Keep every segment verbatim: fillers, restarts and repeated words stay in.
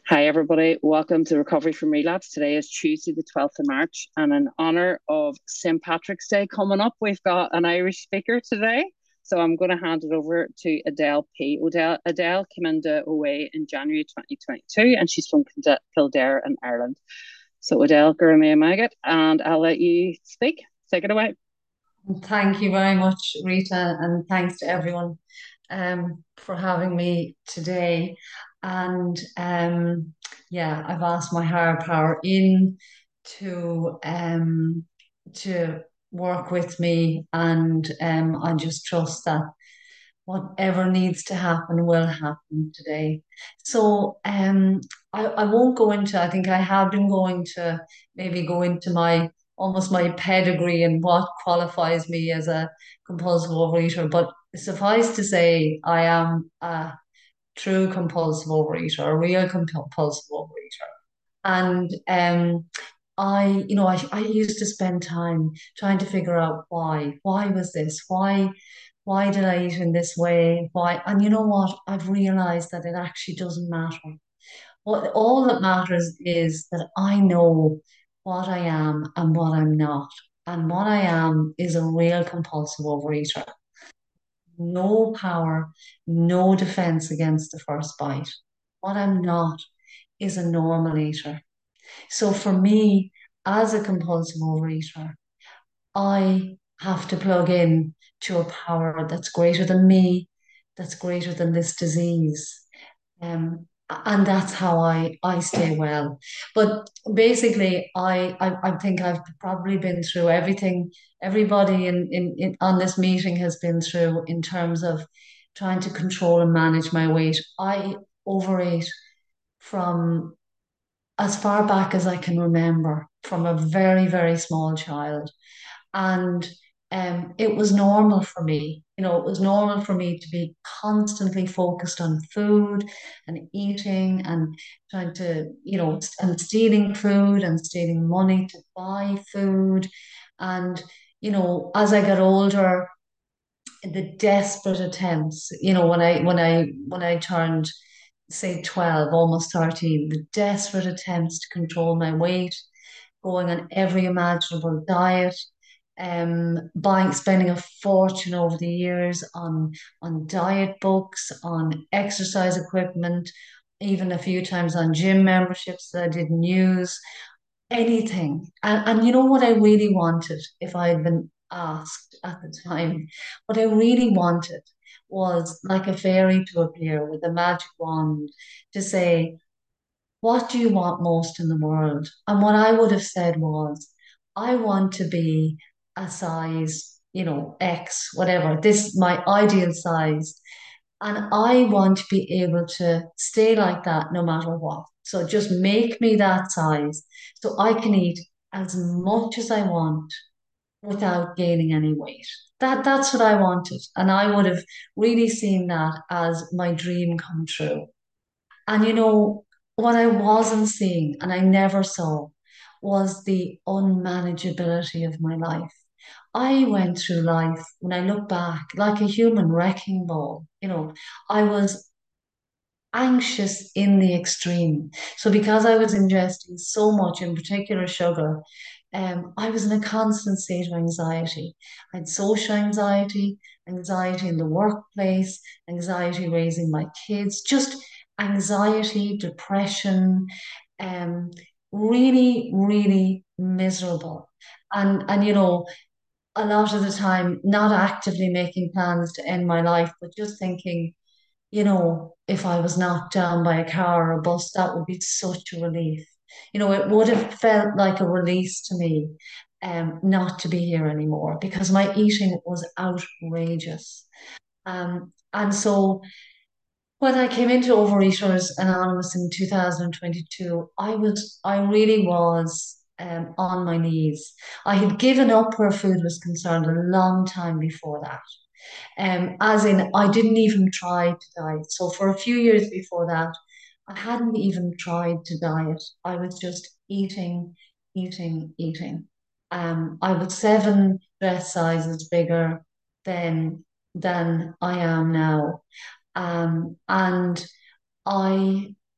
Hi, everybody. Welcome to Recovery from Relapse. Today is Tuesday, the twelfth of March, and in honor of Saint Patrick's Day coming up, we've got an Irish speaker today. So I'm going to hand it over to Adele P. Adele, Adele came into O A in January twenty twenty-two, and she's from Kildare in Ireland. So, Adele, Gurumea Magat, and I'll let you speak. Take it away. Thank you very much, Rita, and thanks to everyone um, for having me today. And um, yeah, I've asked my higher power in to um, to work with me, and um, I just trust that whatever needs to happen will happen today. So um, I, I won't go into, I think I have been going to maybe go into my almost my pedigree and what qualifies me as a compulsive overeater. But suffice to say, I am a true compulsive overeater, a real compulsive overeater. And um, I, you know, I, I used to spend time trying to figure out why. Why was this? Why, why did I eat in this way? Why? And you know what? I've realized that it actually doesn't matter. What all that matters is that I know what I am and what I'm not. And what I am is a real compulsive overeater. No power, no defense against the first bite. What I'm not is a normal eater. So for me, as a compulsive overeater, I have to plug in to a power that's greater than me, that's greater than this disease. Um, and that's how I I stay well. But basically, I, I I think I've probably been through everything everybody in, in, in on this meeting has been through in terms of trying to control and manage my weight. I overate from as far back as I can remember, from a very, very small child. And um, it was normal for me. You know, it was normal for me to be constantly focused on food and eating and trying to, you know, and stealing food and stealing money to buy food. And, you know, as I got older, the desperate attempts, you know, when I when I when I turned say twelve, almost thirteen, the desperate attempts to control my weight, going on every imaginable diet, um, buying, spending a fortune over the years on on diet books, on exercise equipment, even a few times on gym memberships that I didn't use, anything. And, and you know what I really wanted, if I had been asked at the time, what I really wanted was like a fairy to appear with a magic wand to say, what do you want most in the world? And what I would have said was, I want to be a size, you know, X, whatever, this my ideal size. And I want to be able to stay like that no matter what. So just make me that size so I can eat as much as I want without gaining any weight. That that's what I wanted. And I would have really seen that as my dream come true. And you know, what I wasn't seeing and I never saw was the unmanageability of my life. I went through life, when I look back, like a human wrecking ball. You know, I was anxious in the extreme. So because I was ingesting so much, in particular sugar, um, I was in a constant state of anxiety. I had social anxiety, anxiety in the workplace, anxiety raising my kids, just anxiety, depression, um, really, really miserable. And and you know, a lot of the time, not actively making plans to end my life, but just thinking, you know, if I was knocked down by a car or a bus, that would be such a relief. You know, it would have felt like a release to me, um, not to be here anymore because my eating was outrageous. Um, and so when I came into Overeaters Anonymous in two thousand twenty-two, I was, I really was um, on my knees. I had given up where food was concerned a long time before that. Um, as in, I didn't even try to diet. So for a few years before that, I hadn't even tried to diet. I was just eating, eating, eating. Um, I was seven dress sizes bigger than than I am now. Um, and I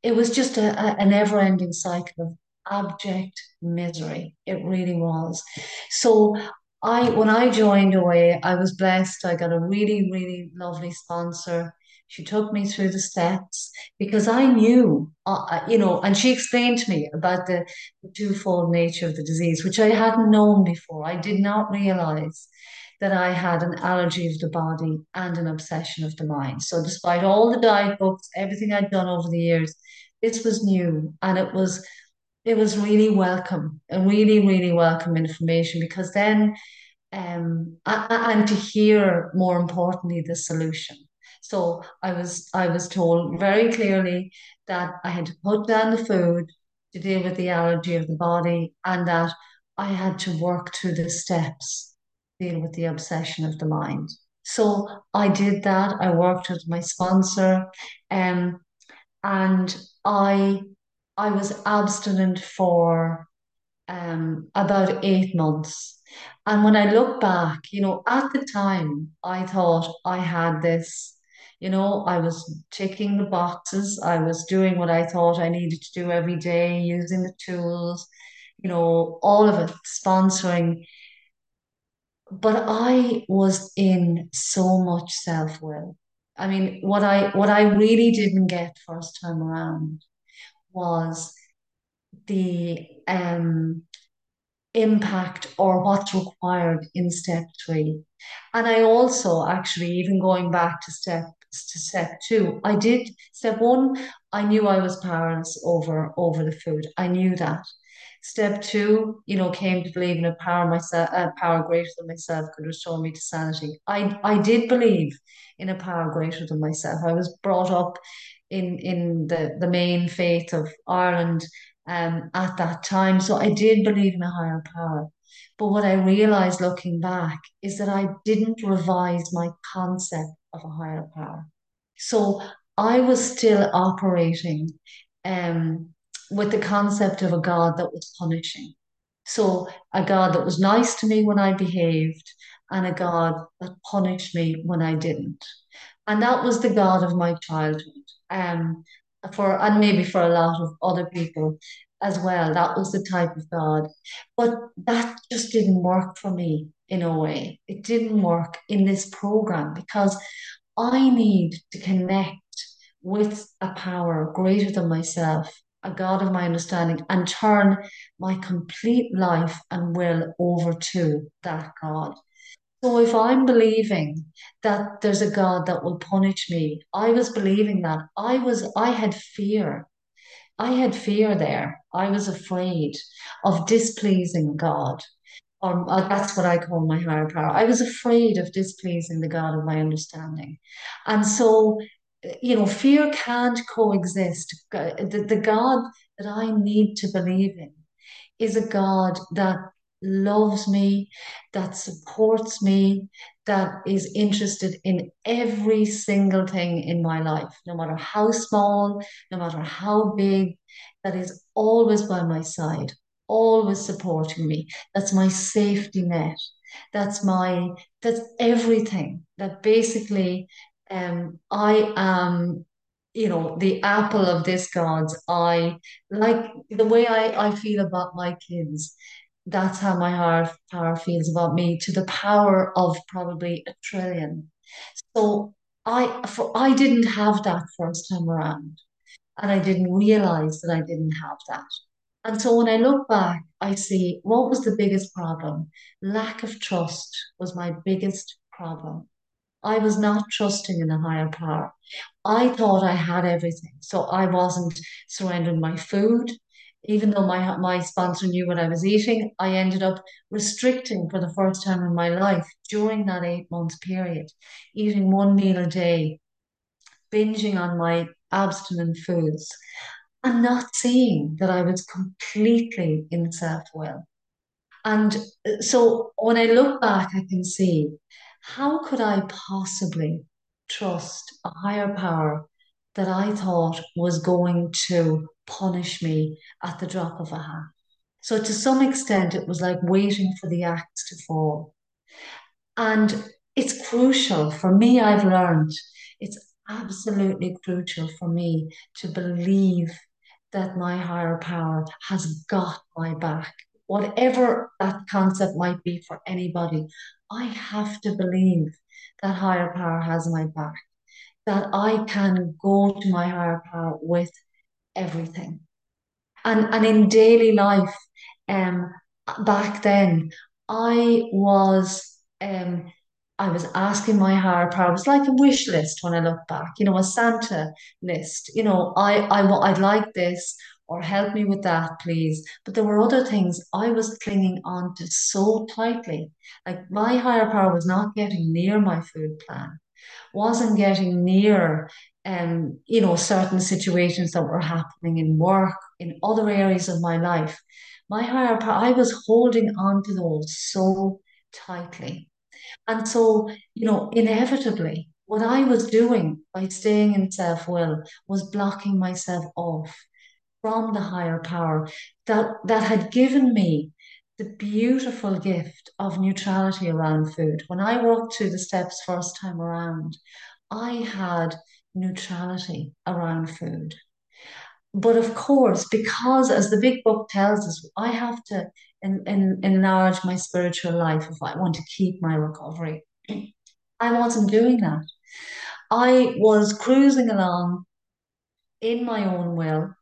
it was just a, a, a never-ending cycle of abject misery. It really was. So I, when I joined O A, I was blessed. I got a really, really lovely sponsor. She took me through the steps because I knew, uh, uh, you know, and she explained to me about the, the twofold nature of the disease, which I hadn't known before. I did not realize that I had an allergy of the body and an obsession of the mind. So, despite all the diet books, everything I'd done over the years, this was new, and it was it was really welcome, a really really welcome information, because then um a- a- and to hear, more importantly, the solution. So I was I was told very clearly that I had to put down the food to deal with the allergy of the body, and that I had to work through the steps to deal with the obsession of the mind. So I did that. I worked with my sponsor, um, and I I was abstinent for um, about eight months. And when I look back, you know, at the time, I thought I had this, you know, I was ticking the boxes. I was doing what I thought I needed to do every day, using the tools, you know, all of it, sponsoring. But I was in so much self-will. I mean, what I what I really didn't get first time around was the um impact or what's required in step three. And I also actually, even going back to step to step two, I did step one, I knew I was powerless over over the food. I knew that. Step two, you know, came to believe in a power myself, a power greater than myself could restore me to sanity. I I did believe in a power greater than myself. I was brought up in in the the main faith of Ireland um, at that time. So I did believe in a higher power. But what I realized looking back is that I didn't revise my concept of a higher power. So I was still operating um, with the concept of a God that was punishing. So a God that was nice to me when I behaved, and a God that punished me when I didn't. And that was the God of my childhood. Um, for and maybe for a lot of other people as well. That was the type of God. But that just didn't work for me in a way. It didn't work in this program because I need to connect with a power greater than myself, a God of my understanding, and turn my complete life and will over to that God. So if I'm believing that there's a God that will punish me, I was believing that. I was, I had fear. I had fear there. I was afraid of displeasing God. Or uh, that's what I call my higher power. I was afraid of displeasing the God of my understanding. And so, you know, fear can't coexist. The, the God that I need to believe in is a God that loves me, that supports me, that is interested in every single thing in my life, no matter how small, no matter how big, that is always by my side, always supporting me. That's my safety net. That's my, that's everything. That basically, um, I am, you know, the apple of this God's eye, like the way I, I feel about my kids. That's how my heart power feels about me, to the power of probably a trillion. So I for I didn't have that first time around, and I didn't realize that I didn't have that. And so when I look back, I see what was the biggest problem? Lack of trust was my biggest problem. I was not trusting in a higher power. I thought I had everything. So I wasn't surrendering my food. Even though my my sponsor knew what I was eating, I ended up restricting for the first time in my life during that eight month period, eating one meal a day, binging on my abstinent foods, and not seeing that I was completely in self-will. And uh, so when I look back, I can see, how could I possibly trust a higher power that I thought was going to punish me at the drop of a hat? So to some extent, it was like waiting for the axe to fall. And it's crucial for me, I've learned it's absolutely crucial for me to believe that my higher power has got my back. Whatever that concept might be for anybody, I have to believe that higher power has my back, that I can go to my higher power with everything. And and in daily life, um, back then, I was um, I was asking my higher power. It was like a wish list when I look back, you know, a Santa list. You know, I I wa- I'd like this, or help me with that, please. But there were other things I was clinging on to so tightly. Like my higher power was not getting near my food plan, wasn't getting near, um, you know, certain situations that were happening in work, in other areas of my life. My higher power, I was holding on to those so tightly. And so, you know, inevitably, what I was doing by staying in self-will was blocking myself off from the higher power that that had given me the beautiful gift of neutrality around food. When I walked through the steps first time around, I had neutrality around food. But of course, because as the big book tells us, I have to en- en- enlarge my spiritual life if I want to keep my recovery. I wasn't doing that. I was cruising along in my own will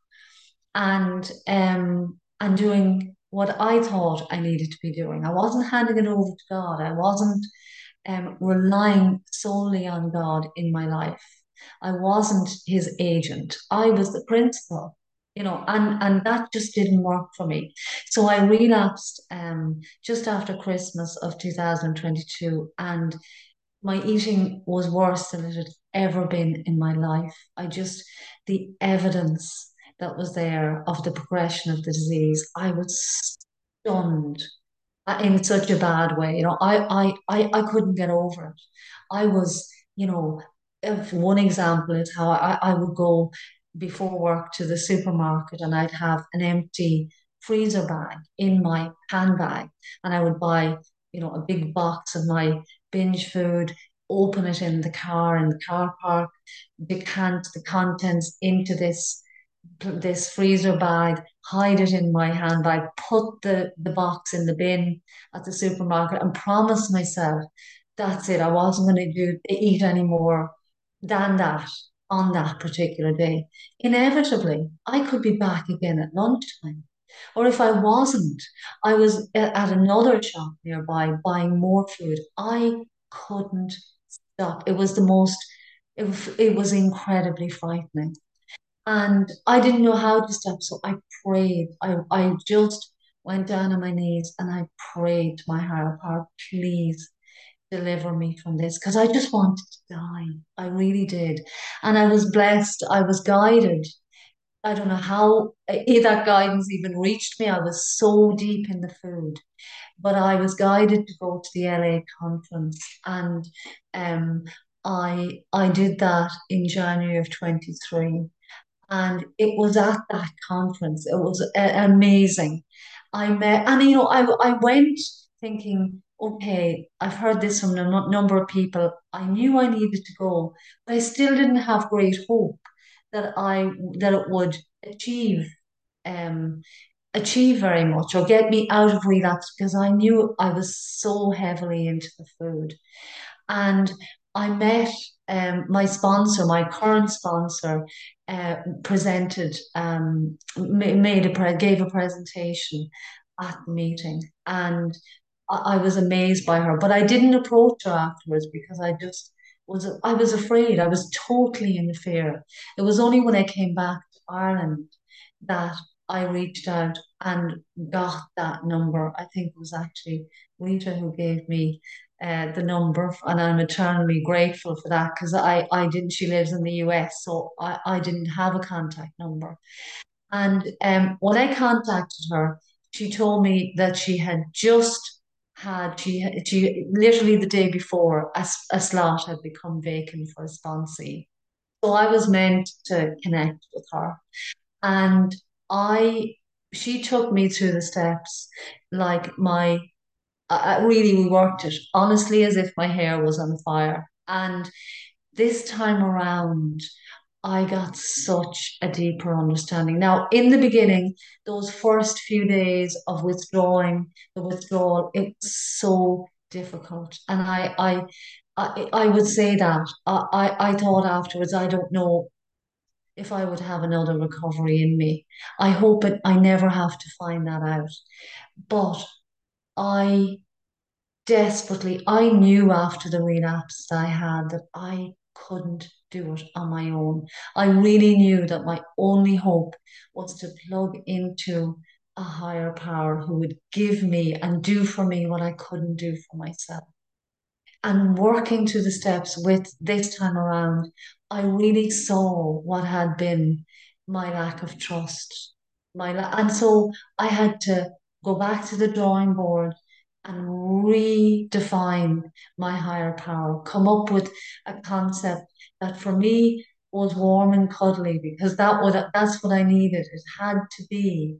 and um and doing what I thought I needed to be doing. I wasn't handing it over to God. I wasn't um, relying solely on God in my life. I wasn't his agent. I was the principal, you know, and and that just didn't work for me. So I relapsed um, just after Christmas of two thousand twenty-two, and my eating was worse than it had ever been in my life. I just, the evidence that was there of the progression of the disease, I was stunned uh, in such a bad way. You know, I, I, I, I couldn't get over it. I was, you know, if one example is how I, I would go before work to the supermarket and I'd have an empty freezer bag in my handbag and I would buy, you know, a big box of my binge food, open it in the car in the car park, decant the contents into this this freezer bag, hide it in my handbag, put the, the box in the bin at the supermarket, and promise myself that's it. I wasn't going to do eat any more than that on that particular day. Inevitably, I could be back again at lunchtime. Or if I wasn't, I was at another shop nearby buying more food. I couldn't stop. It was the most, it, it was incredibly frightening. And I didn't know how to stop, so I prayed. I, I just went down on my knees and I prayed to my higher power, please deliver me from this, because I just wanted to die. I really did. And I was blessed. I was guided. I don't know how eh, that guidance even reached me. I was so deep in the food, but I was guided to go to the L A conference, and um, I I did that in January of twenty-three. And it was at that conference. It was a- amazing. I met, and you know, I I went thinking, okay, I've heard this from a nu- number of people. I knew I needed to go, but I still didn't have great hope that I that it would achieve um achieve very much or get me out of relapse because I knew I was so heavily into the food. And I met um, my sponsor, my current sponsor, uh, presented, um, ma- made a pre- gave a presentation at the meeting, and I, I was amazed by her. But I didn't approach her afterwards because I just was I was afraid. I was totally in fear. It was only when I came back to Ireland that I reached out and got that number. I think it was actually Rita who gave me uh, the number, and I'm eternally grateful for that because I, I didn't. She lives in the U S, so I, I didn't have a contact number. And um, when I contacted her, she told me that she had just had she had- she literally the day before a, s- a slot had become vacant for a sponsee. So I was meant to connect with her, and I she took me through the steps like my I, I really we worked it honestly as if my hair was on fire. And this time around, I got such a deeper understanding. Now, in the beginning, those first few days of withdrawing, the withdrawal, it was so difficult. And I I I, I would say that. I, I I thought afterwards, I don't know if I would have another recovery in me. I hope it I never have to find that out. But I desperately, I knew after the relapse that I had that I couldn't do it on my own. I really knew that my only hope was to plug into a higher power who would give me and do for me what I couldn't do for myself. And working to the steps with this time around, I really saw what had been my lack of trust. My la- and so I had to go back to the drawing board and redefine my higher power, come up with a concept that for me was warm and cuddly because that would that's what I needed. It had to be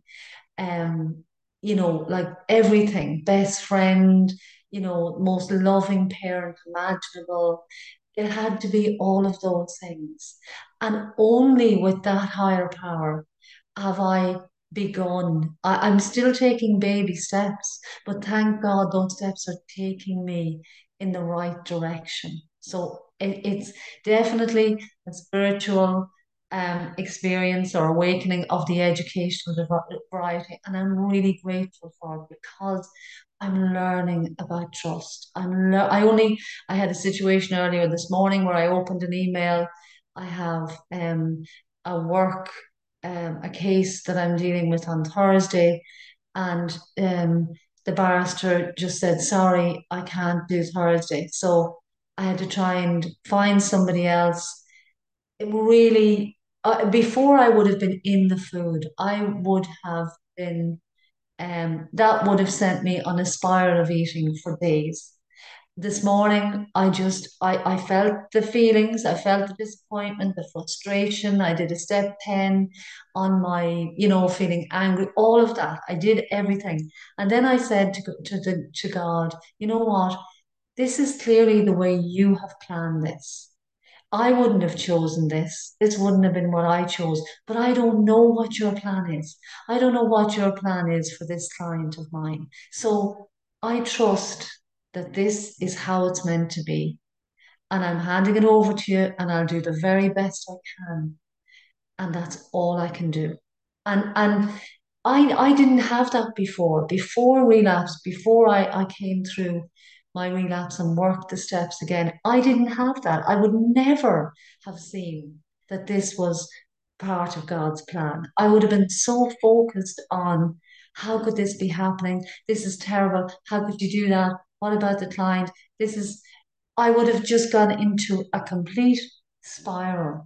um, you know, like everything, best friend, you know, most loving parent imaginable. It had to be all of those things. And only with that higher power have I begun. I, I'm still taking baby steps, but thank God those steps are taking me in the right direction. So it, it's definitely a spiritual um, experience or awakening of the educational div- variety. And I'm really grateful for it because I'm learning about trust. I'm lear- I only I had a situation earlier this morning where I opened an email. I have um, a work um, a case that I'm dealing with on Thursday, and um, the barrister just said, "Sorry, I can't do Thursday." So I had to try and find somebody else. It really, uh, before I would have been in the food, I would have been, um, that would have sent me on a spiral of eating for days. This morning, I just, I, I felt the feelings, I felt the disappointment, the frustration. I did a step ten on my, you know, feeling angry, all of that. I did everything. And then I said to, to, the, to God, you know what? This is clearly the way you have planned this. I wouldn't have chosen this. This wouldn't have been what I chose. But I don't know what your plan is. I don't know what your plan is for this client of mine. So I trust that this is how it's meant to be. And I'm handing it over to you, and I'll do the very best I can. And that's all I can do. And and I I didn't have that before. Before relapse, before I, I came through my relapse and worked the steps again, I didn't have that. I would never have seen that this was part of God's plan. I would have been so focused on how could this be happening? This is terrible. How could you do that? What about the client? This is, I would have just gone into a complete spiral.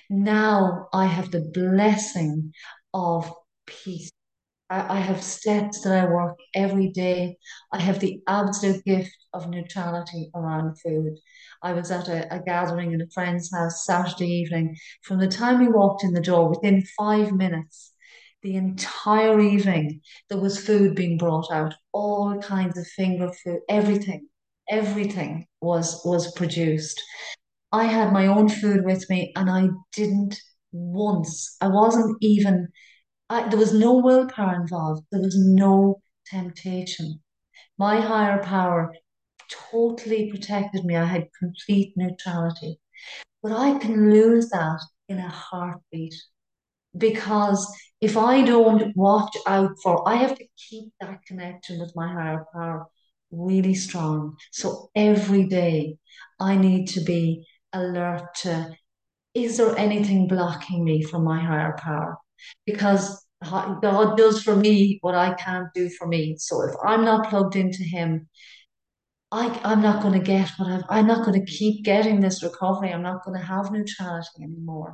Now I have the blessing of peace. I, I have steps that I work every day. I have the absolute gift of neutrality around food. I was at a, a gathering in a friend's house Saturday evening. From the time we walked in the door, within five minutes, the entire evening, there was food being brought out, all kinds of finger food, everything, everything was was produced. I had my own food with me and I didn't once, I wasn't even, I, there was no willpower involved. There was no temptation. My higher power totally protected me. I had complete neutrality. But I can lose that in a heartbeat because if I don't watch out for, I have to keep that connection with my higher power really strong. So every day I need to be alert to, is there anything blocking me from my higher power? Because God does for me what I can't do for me. So if I'm not plugged into Him, I, I'm not going to get what I've, I'm not going to keep getting this recovery. I'm not going to have neutrality anymore.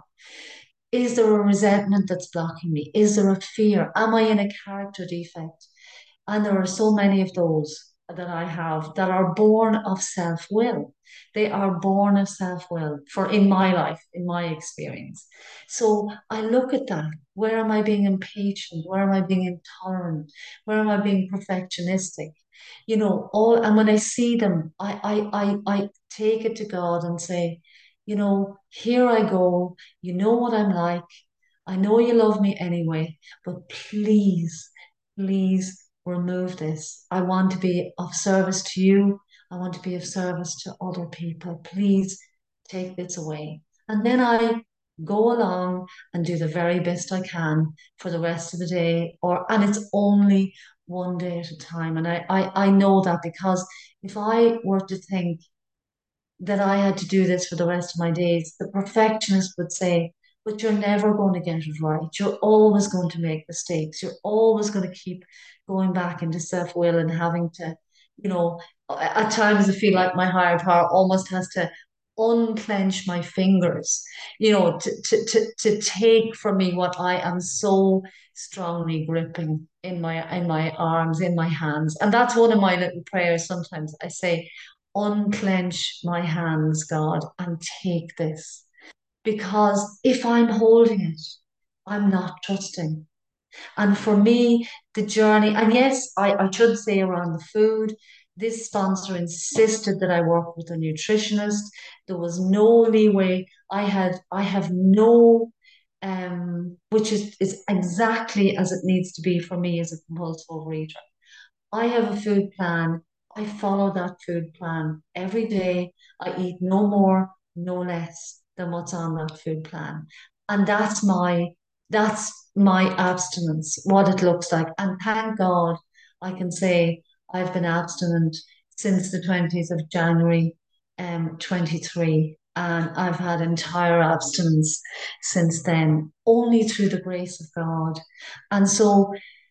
Is there a resentment that's blocking me? Is there a fear? Am I in a character defect? And there are so many of those that I have that are born of self-will. They are born of self-will for in my life, in my experience. So I look at that. Where am I being impatient? Where am I being intolerant? Where am I being perfectionistic? You know, all and when I see them, I I I, I take it to God and say, you know, here I go. You know what I'm like. I know you love me anyway, but please, please remove this. I want to be of service to you. I want to be of service to other people. Please take this away. And then I go along and do the very best I can for the rest of the day, or and it's only one day at a time. And I, I, I know that because if I were to think that I had to do this for the rest of my days, the perfectionist would say, but you're never going to get it right. You're always going to make mistakes. You're always going to keep going back into self will and having to, you know, at times I feel like my higher power almost has to unclench my fingers, you know, to, to, to, to take from me what I am so strongly gripping in my in my arms, in my hands. And that's one of my little prayers. Sometimes I say, unclench my hands, God, and take this. Because if I'm holding it, I'm not trusting. And for me, the journey, and yes, I, I should say around the food, this sponsor insisted that I work with a nutritionist. There was no leeway. I had, I have no, um, which is, is exactly as it needs to be for me as a compulsive overeater. I have a food plan. I follow that food plan every day. I eat no more, no less than what's on that food plan. And that's my that's my abstinence, what it looks like. And thank God I can say I've been abstinent since the twentieth of January um twenty-three. And I've had entire abstinence since then, only through the grace of God. And so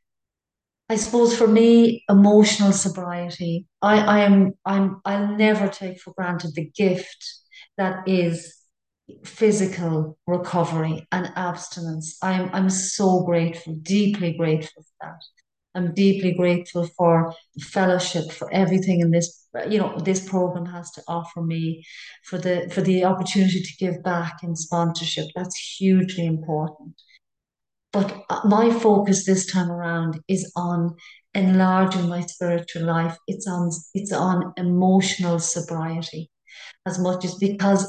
I suppose for me, emotional sobriety, I, I am I'm I'll never take for granted the gift that is physical recovery and abstinence. I'm I'm so grateful, deeply grateful for that. I'm deeply grateful for the fellowship, for everything in this, you know, this program has to offer me, for the for the opportunity to give back in sponsorship. That's hugely important. But uh, my focus this time around is on enlarging my spiritual life. It's on it's on emotional sobriety as much as, because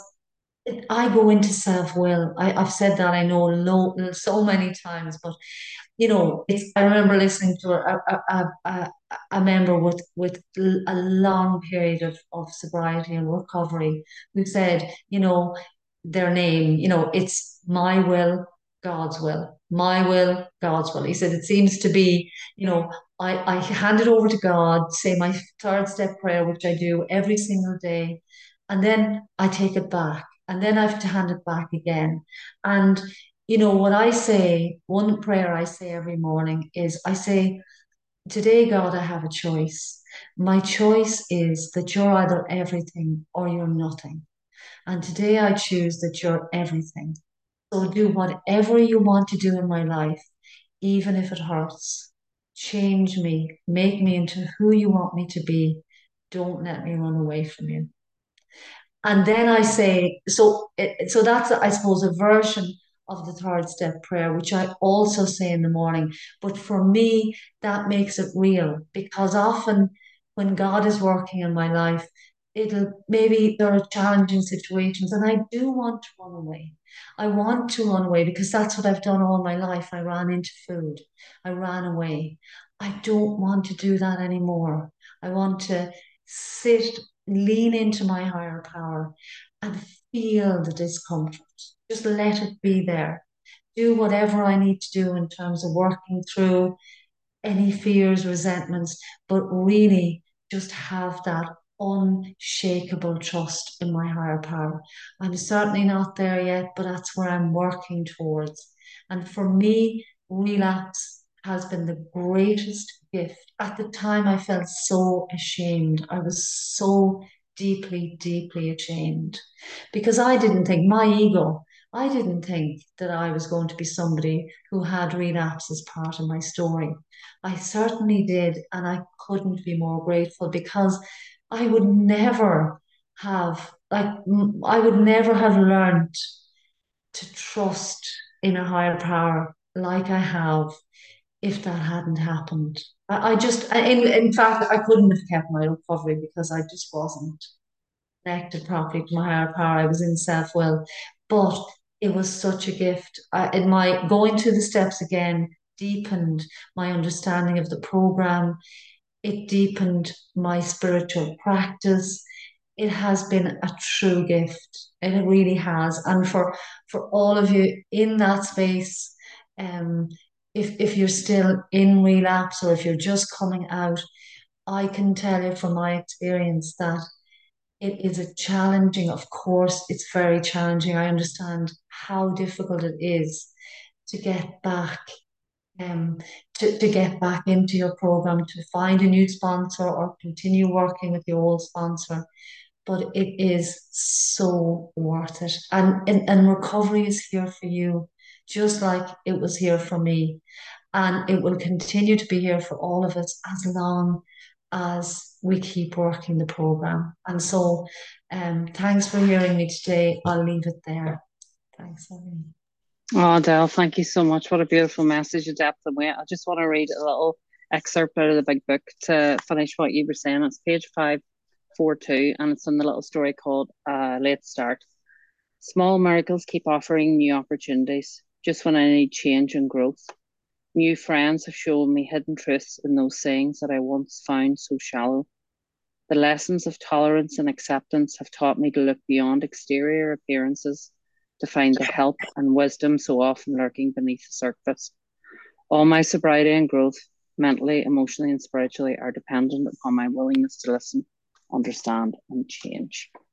I go into self-will. I, I've said that, I know, low, so many times, but you know, it's. I remember listening to a a, a, a, a member with with a long period of, of sobriety and recovery who said, you know, their name, you know, it's my will, God's will, my will, God's will. He said it seems to be, you know, I, I hand it over to God, say my third step prayer, which I do every single day, and then I take it back, and then I have to hand it back again. And you know, what I say, one prayer I say every morning is I say, today, God, I have a choice. My choice is that you're either everything or you're nothing. And today I choose that you're everything. So do whatever you want to do in my life, even if it hurts. Change me, make me into who you want me to be. Don't let me run away from you. And then I say, so it, so that's, I suppose, a version of the third step prayer, which I also say in the morning. But for me, that makes it real, because often when God is working in my life, it'll maybe there are challenging situations and I do want to run away. I want to run away because that's what I've done all my life. I ran into food. I ran away. I don't want to do that anymore. I want to sit, lean into my higher power and feel the discomfort. Just let it be there. Do whatever I need to do in terms of working through any fears, resentments, but really just have that unshakable trust in my higher power. I'm certainly not there yet, but that's where I'm working towards. And for me, relapse has been the greatest gift. At the time, I felt so ashamed. I was so deeply, deeply ashamed because I didn't think my ego. I didn't think that I was going to be somebody who had relapse as part of my story. I certainly did, and I couldn't be more grateful because I would never have, like, I would never have learned to trust in a higher power like I have if that hadn't happened. I, I just, in, in fact, I couldn't have kept my recovery because I just wasn't. connected properly to my higher power. I was in self-will, but it was such a gift. I, in my going through the steps again deepened my understanding of the program. It deepened my spiritual practice. It has been a true gift. It really has. And for for all of you in that space, um, if if you're still in relapse or if you're just coming out, I can tell you from my experience that it is a challenging, of course, it's very challenging. I understand how difficult it is to get back, um, to, to get back into your program, to find a new sponsor or continue working with the old sponsor. But it is so worth it. And, and, and recovery is here for you, just like it was here for me. And it will continue to be here for all of us as long as we keep working the program. And so, um, thanks for hearing me today. I'll leave it there. Thanks, Erin. Oh, Adele, thank you so much. What a beautiful message, of depth and weight. I just want to read a little excerpt out of the big book to finish what you were saying. It's page five forty-two, and it's in the little story called uh, Late Start. Small miracles keep offering new opportunities just when I need change and growth. New friends have shown me hidden truths in those sayings that I once found so shallow. The lessons of tolerance and acceptance have taught me to look beyond exterior appearances to find the help and wisdom so often lurking beneath the surface. All my sobriety and growth, mentally, emotionally, and spiritually, are dependent upon my willingness to listen, understand, and change.